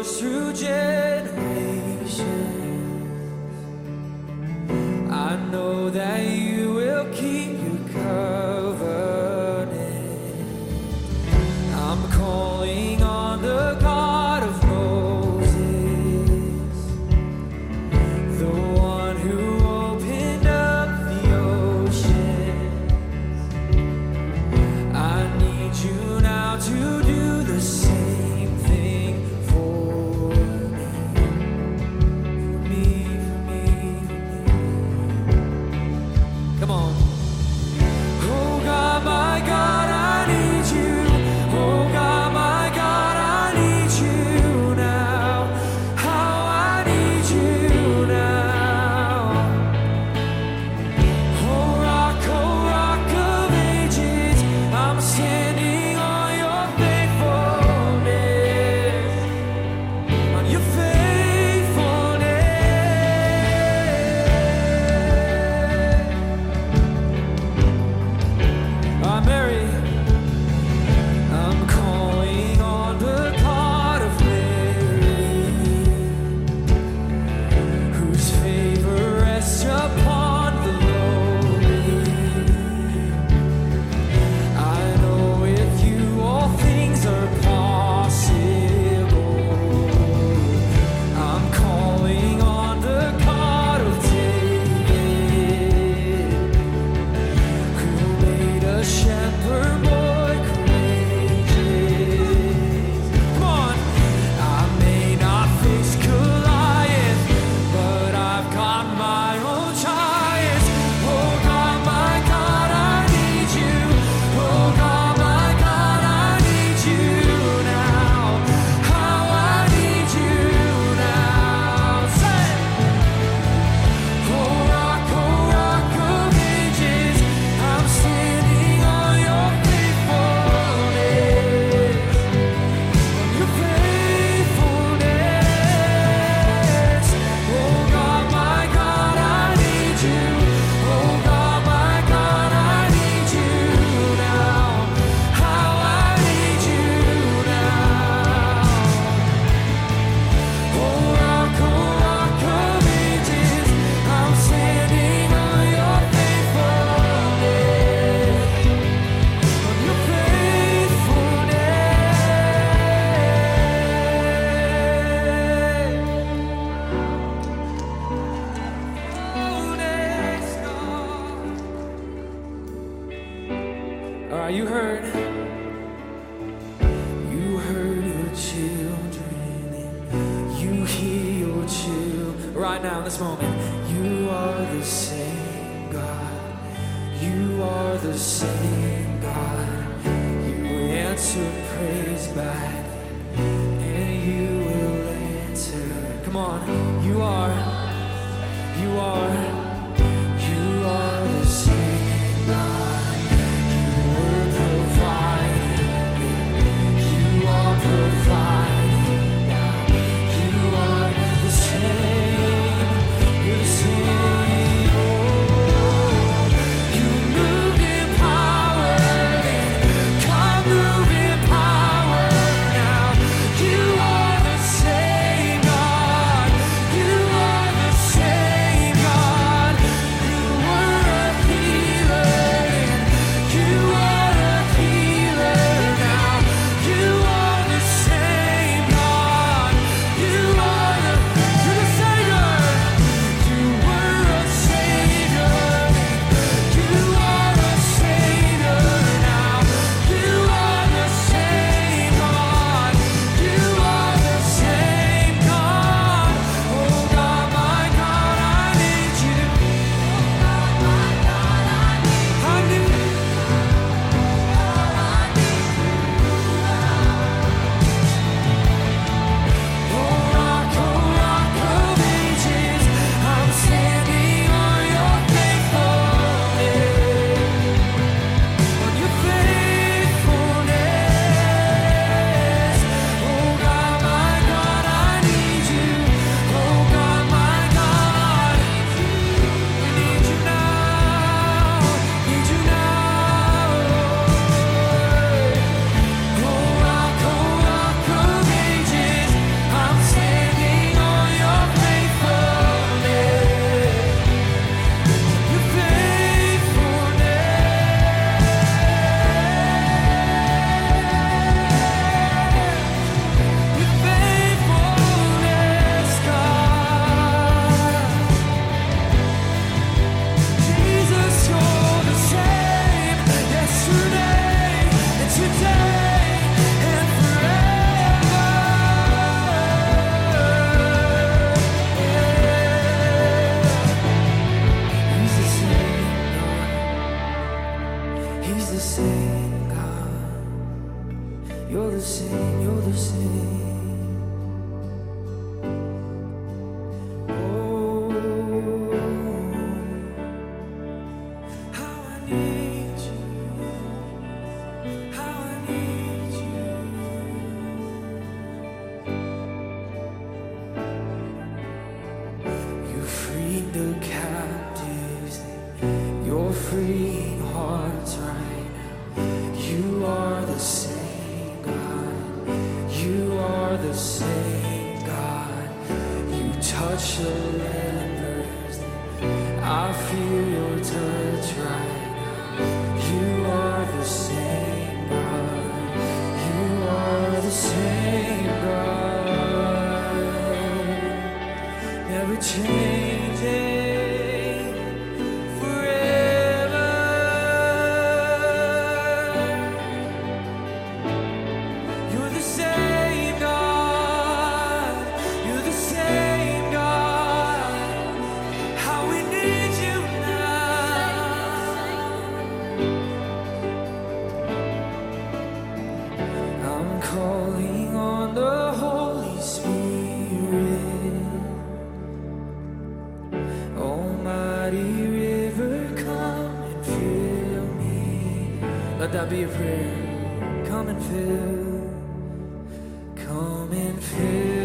through generations. I know that you will keep your covenant. I'm calling on the God of Moses, the one who opened up the ocean. I need you now to do the same thing for me. Come on. Oh God, my God, I need you. Oh God, my God, I need you now. How I need you now. Oh rock of ages, I'm standing on your faithfulness, on your faithfulness. Mary, I'm calling on the God of Mary, whose favor rests upon the lowly. I know with you all things are possible. I'm calling on the God of David, who made a shepherd boy courageous. Come on. I may not face Goliath, but I've got my own giants. Oh God, my God, I need you. Oh God, my God, I need you now. How I need you now. Say, oh rock of ages, I'm standing on your faithfulness, on your faithfulness. Oh God, my God, I need you. Oh God, my God, I need you now. How I need you now. Oh rock of ages, I'm standing on your faithfulness, on your faithfulness. All right, you heard your children, and you hear your children right now in this moment. You are the same God. You are the same God. You answer praise back, and you will answer. Come on, you are the same God. You were providing, you are providing now. You are the same, you're the same. Oh, you move in power, come move in power now. You are the same God. You are the same God. the same, God. You're the same, you're the same. Oh, how I need you, how I need you. You freed the captives, you're freeing hearts right now. You are the same God, you are the same God. You touch the lepers, I feel your touch right now. You are the same God, you are the same God, never changing, forever. You're the same God, you're the same God. How we need you now. I'm calling on the Holy Spirit. Almighty river, come and fill me. Let that be a prayer. Come and fill. Come and fill.